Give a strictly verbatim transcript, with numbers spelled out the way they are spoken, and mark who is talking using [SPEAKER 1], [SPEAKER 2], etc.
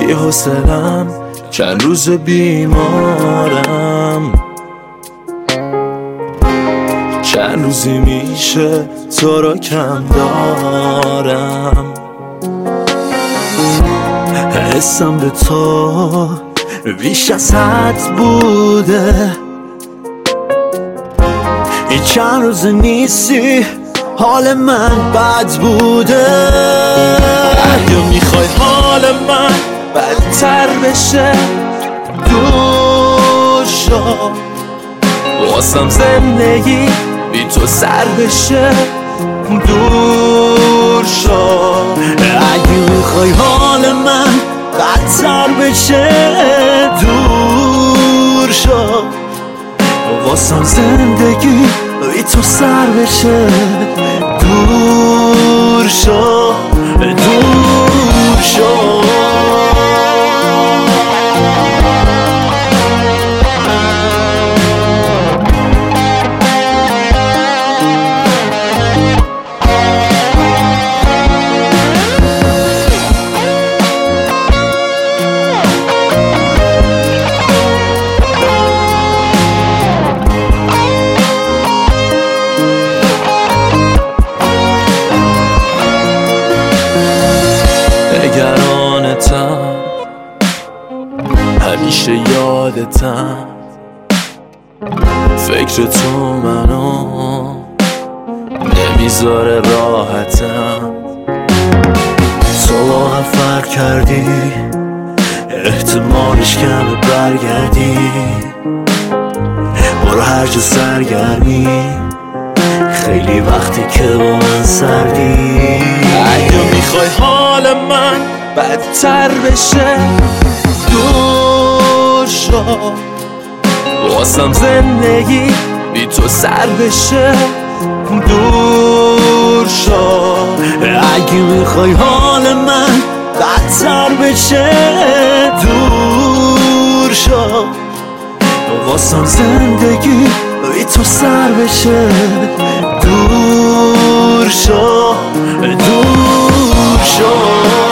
[SPEAKER 1] بی حوصله‌ام، چند روز بیمارم. چند روزی میشه تو رو کم دارم. حسم به تو بیش از حد بوده. این چند روز نیستی حال من بد بوده. اگه میخوای حال من بدتر بشه دور شو، واسم زندگی بی تو سر بشه دور شو. اگه میخوای حال من بدتر بشه دور شو، واسم زندگی بی تو سر بشه دور شو دور شو. نگرانتم، همیشه یادتم، فکر تو منو نمیذاره راحتم. تو واقعا فرق کردی، احتمالش کمه برگردی. برو هر جا سرگرمی، خیلی وقتی که با من سردی. اگه میخوای حال من بدتر بشه دور شو، واسم زندگی بی تو سر بشه دور شو. اگه میخوای حال من بدتر بشه دور شو، واسم زندگی بی تو سر بشه دور شو دور شو.